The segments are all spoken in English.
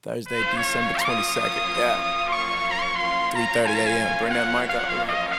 Thursday, December 22nd. Yeah. 3:30 a.m. Bring that mic up.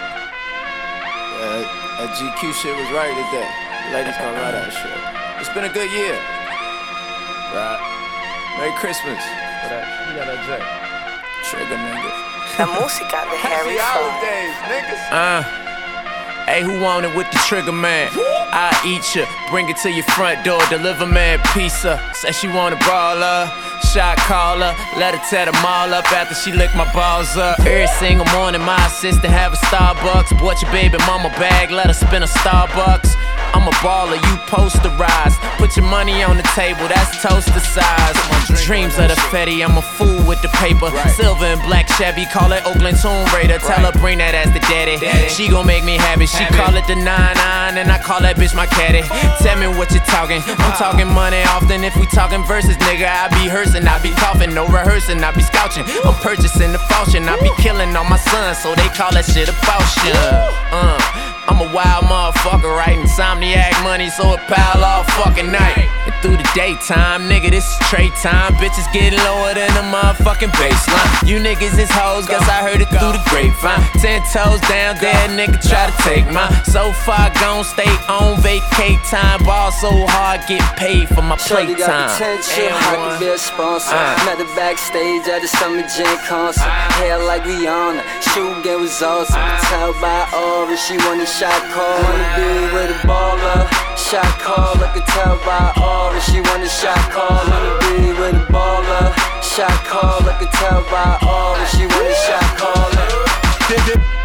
Yeah, that GQ shit was right today. Ladies gonna love that shit. It's been a good year. Right. Merry Christmas. What that? You got that J. Trigger niggas. La música de Harry holidays, niggas. Hey, who want it with the trigger man? I eat ya, bring it to your front door, deliver man pizza. Say she wanna ball her, shot caller, let her tear them all up after she lick my balls up. Every single morning my assistant have a Starbucks. Bought your baby mama bag, let her spin a Starbucks. I'm a baller, you posterize. Put your money on the table, that's toaster size. Dreams of the Fetty, I'm a fool with the paper. Silver and black Chevy, call it Oakland Tomb Raider. Tell her bring that ass to daddy. She gon' make me happy. She call it the 9-9 and I call that bitch my caddy. Tell me what you talking. I'm talking money often. If we talking verses, nigga, I be hearsing, I be coughing, no rehearsing, I be scouching. I'm purchasing the falchion, I be killing all my sons, so they call that shit a falchion. I'm a wild motherfucker, right? Insomniac money, so it pile all fucking night. And through the daytime, nigga, this is trade time. Bitches getting lower than the motherfucking baseline. You niggas is hoes, guess I heard it through the grapevine. 10 toes down, dead nigga try to take mine. So far gone, stay on vacate time. Ball so hard, get paid for my playtime. Got potential, I can be a sponsor. Met her backstage at the Summer Jam concert. Hair like Rihanna, shoe game was awesome. Tell by Aura, she wanted shot call. Wanna be with a baller, shot call. I can tell by Aura, she wanted shot call. Wanna be with a baller, shot call. I can tell by Aura, she wanted shot call.